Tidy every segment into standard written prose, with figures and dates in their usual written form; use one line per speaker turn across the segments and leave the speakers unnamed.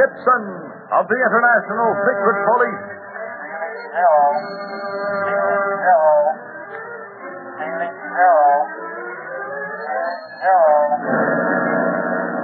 Gibson of the International Secret Police.
Hello. Hello. Hello. Hello.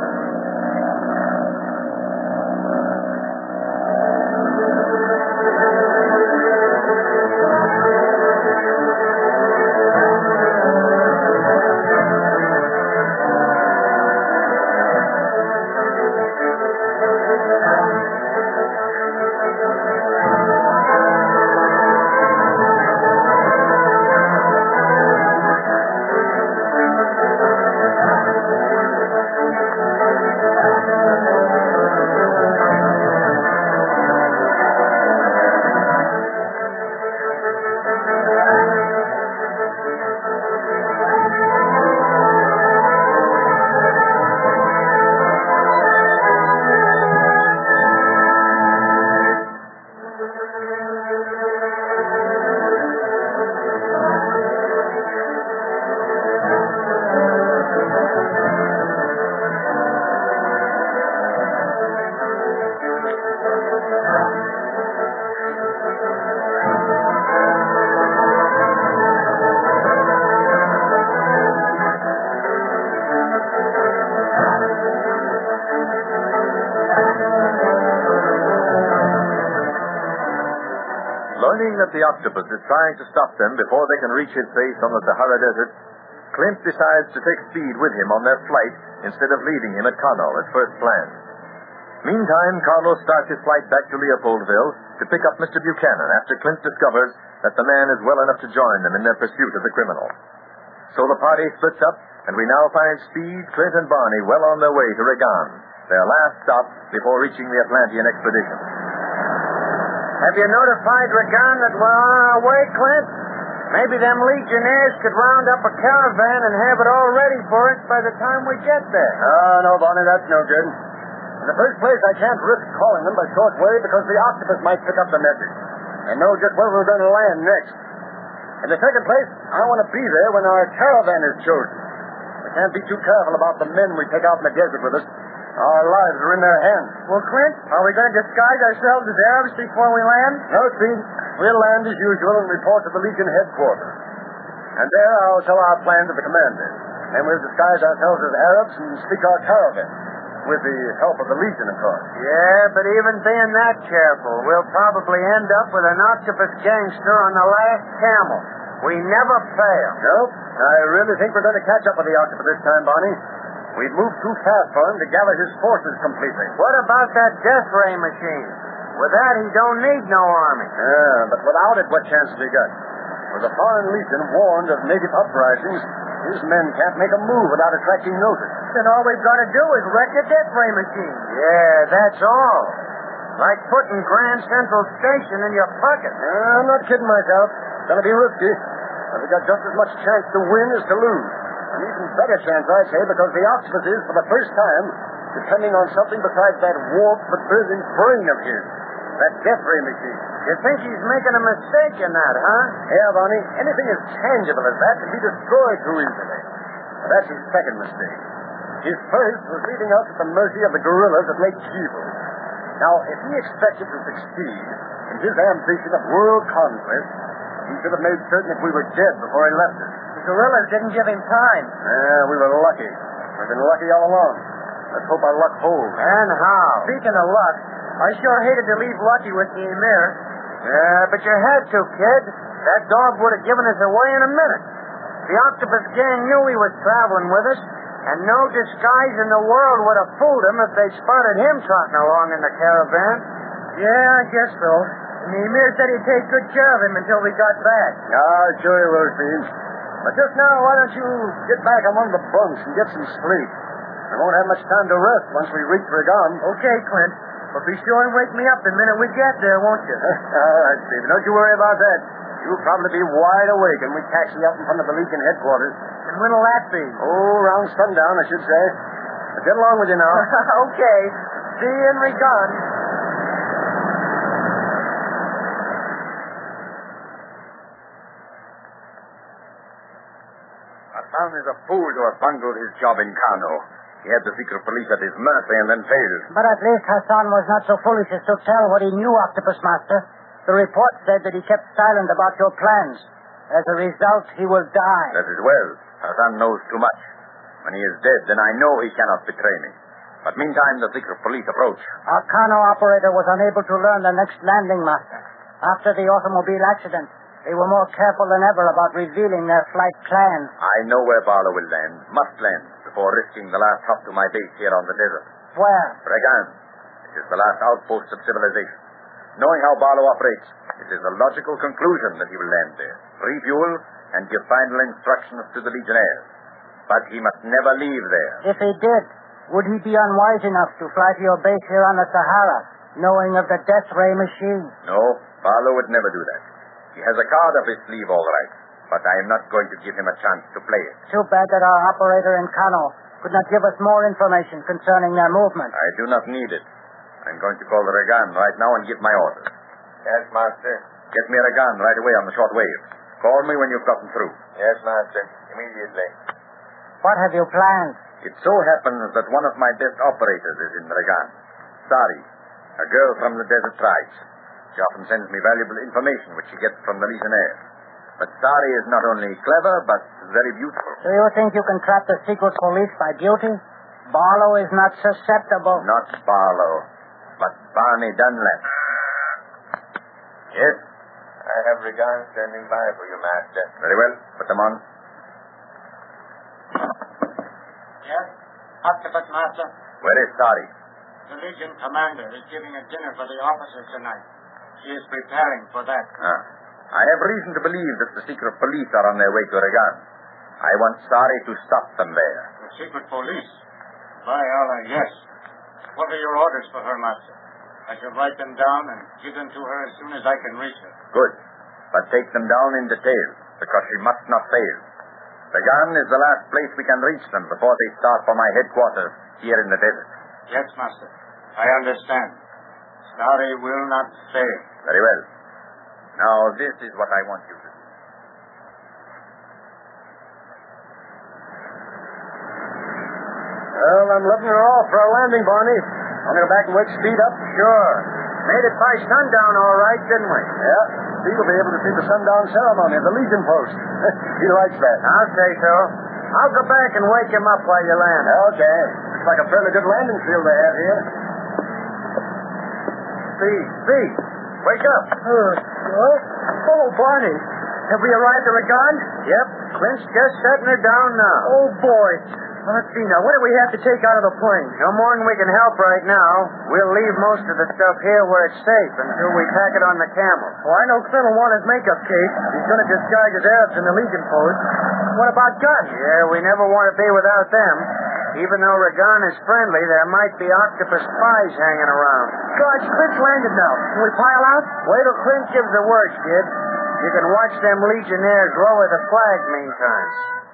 Learning that the octopus is trying to stop them before they can reach its base on the Sahara Desert, Clint decides to take Speed with him on their flight instead of leaving him at Connell at first planned. Meantime, Carlos starts his flight back to Leopoldville to pick up Mr. Buchanan after Clint discovers that the man is well enough to join them in their pursuit of the criminal. So the party splits up, and we now find Speed, Clint, and Barney well on their way to Regan, their last stop before reaching the Atlantean expedition.
Have you notified Regan that we're on our way, Clint? Maybe them Legionnaires could round up a caravan and have it all ready for us by the time we get there.
Oh, no, Barney, that's no good. In the first place, I can't risk calling them by short wave because the octopus might pick up the message and know just where we're going to land next. In the second place, I want to be there when our caravan is chosen. We can't be too careful about the men we take out in the desert with us. Our lives are in their hands.
Well, Clint, are we going to disguise ourselves as Arabs before we land?
No, Speed. We'll land as usual and report to the Legion headquarters. And there I'll tell our plan to the commander. And we'll disguise ourselves as Arabs and speak our caravan. With the help of the Legion, of course.
Yeah, but even being that careful, we'll probably end up with an octopus gangster on the last camel. We never fail.
Nope. I really think we're going to catch up with the octopus this time, Barney. We've moved too fast for him to gather his forces completely.
What about that death ray machine? With that, he don't need no army.
Yeah, but without it, what chance has he got? With the Foreign Legion warned of native uprisings, his men can't make a move without attracting notice.
Then all we've got to do is wreck the death ray machine. Yeah, that's all. Like putting Grand Central Station in your pocket.
I'm not kidding myself. It's going to be risky. But we got just as much chance to win as to lose. An even better chance, I'd say, because the octopus is, for the first time, depending on something besides that warped but brilliant brain of his. That death ray machine.
You think he's making a mistake in that, huh?
Yeah, Barney. Anything as tangible as that can be destroyed too easily. And that's his second mistake. His first was leaving us at the mercy of the guerrillas at Lake Kivu. Now, if he expected to succeed in his ambition of world conquest, he should have made certain that we were dead before he left us.
The guerrillas didn't give him time.
Yeah, we were lucky. We've been lucky all along. Let's hope our luck holds.
And how? Speaking of luck, I sure hated to leave Lucky with the Emir. Yeah, but you had to, kid. That dog would have given us away in a minute. The octopus gang knew he was traveling with us, and no disguise in the world would have fooled him if they spotted him trotting along in the caravan. Yeah, I guess so. And the Emir said he'd take good care of him until we got back.
Ah, sure he will, Steve. But just now, why don't you get back among the bunks and get some sleep? We won't have much time to rest once we reach Regan.
Okay, Clint. But be sure and wake me up the minute we get there, won't you?
All right, Steve. Don't you worry about that. You'll probably be wide awake when we taxi up in front of the Legion headquarters.
And when'll that be?
Oh, around sundown, I should say. But get along with you now.
Okay. See you in Regan.
Hassan is a fool to have bungled his job in Kano.
He had the secret police at his mercy and then failed.
But at least Hassan was not so foolish as to tell what he knew, Octopus Master. The report said that he kept silent about your plans. As a result, he will die.
That is well. Hassan knows too much. When he is dead, then I know he cannot betray me. But meantime, the secret police approach.
Our Kano operator was unable to learn the next landing, Master. After the automobile accident, they were more careful than ever about revealing their flight plans.
I know where Barlow will land, must land, before risking the last hop to my base here on the desert.
Where?
Regan. It is the last outpost of civilization. Knowing how Barlow operates, it is a logical conclusion that he will land there, refuel, and give final instructions to the Legionnaires. But he must never leave there.
If he did, would he be unwise enough to fly to your base here on the Sahara, knowing of the death ray machine?
No, Barlow would never do that. He has a card up his sleeve, all right, but I am not going to give him a chance to play it.
Too bad that our operator in Kano could not give us more information concerning their movement.
I do not need it. I'm going to call the Regan right now and give my orders.
Yes, Master.
Get me a Regan right away on the short wave. Call me when you've gotten through.
Yes, Master. Immediately.
What have you planned?
It so happens that one of my best operators is in Regan. Sari, a girl from the desert tribes. She often sends me valuable information which she gets from the Legionnaires. But Sari is not only clever, but very beautiful.
Do you think you can trap the secret police by beauty? Barlow is not susceptible.
Not Barlow, but Barney Dunlap. Yes?
I have Regan standing by for you, Master.
Very well. Put them on.
Yes? Octopus Master?
Where is Sari?
The Legion commander is giving a dinner for the officers tonight. She is preparing for that.
I have reason to believe that the secret police are on their way to Regan. I want Sari to stop them there.
The secret police? By Allah, yes. What are your orders for her, Master? I shall write them down and give them to her as soon as I can reach her.
Good. But take them down in detail, because she must not fail. Regan is the last place we can reach them before they start for my headquarters here in the desert.
Yes, Master. I understand. Sari will not fail.
Very well. Now, this is what I want you to do.
Well, I'm letting her off for a landing, Barney. Want to go back and wake speed up?
Sure. Made it by sundown all right, didn't we?
Yeah. Speed will be able to see the sundown ceremony at the Legion post. He likes that.
I'll say so. I'll go back and wake him up while you land.
Okay. Looks like a fairly good landing field they have here.
Speed. Wake up.
Oh, Barney. Have we arrived at Regan?
Yep. Clint's just setting her down now.
Oh, boy. Well, let's see now. What do we have to take out of the plane?
No more than we can help right now. We'll leave most of the stuff here where it's safe until we pack it on the camel.
Well, I know Clint will want his makeup case. He's going to disguise his Arabs in the Legion post. What about guns?
Yeah, we never want to be without them. Even though Regan is friendly, there might be octopus spies hanging around.
Gosh, Clint's landed now. Can we pile out?
Wait till Clint gives the word, kid. You can watch them Legionnaires lower the flag meantime.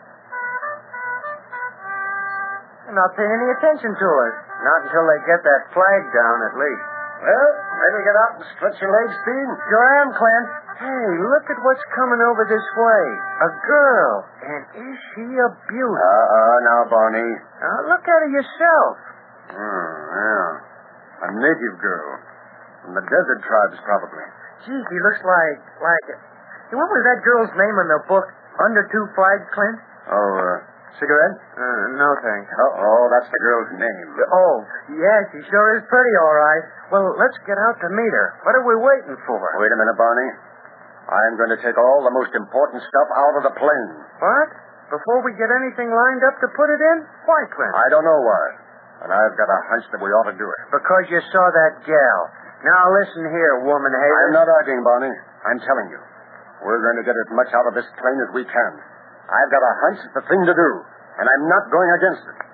They're not paying any attention to us.
Not until they get that flag down, at least.
Well, ready to get out and stretch your legs, Speed?
Sure am, Clint.
Hey, look at what's coming over this way. A girl. And is she a beauty?
Now, Barney.
Now, look at her yourself.
Yeah. A native girl. From the desert tribes, probably.
Gee, he looks like... Hey, what was that girl's name in the book? Under Two Flags, Clint?
Cigarette?
No, thanks.
That's the girl's name.
Oh, yeah, she sure is pretty, all right.
Well, let's get out to meet her. What are we waiting for?
Wait a minute, Barney. I'm going to take all the most important stuff out of the plane.
What? Before we get anything lined up to put it in? Why, Clint?
I don't know why. But I've got a hunch that we ought to do it.
Because you saw that gal. Now listen here, woman hater.
I'm not arguing, Barney. I'm telling you. We're going to get as much out of this plane as we can. I've got a hunch it's the thing to do, and I'm not going against it.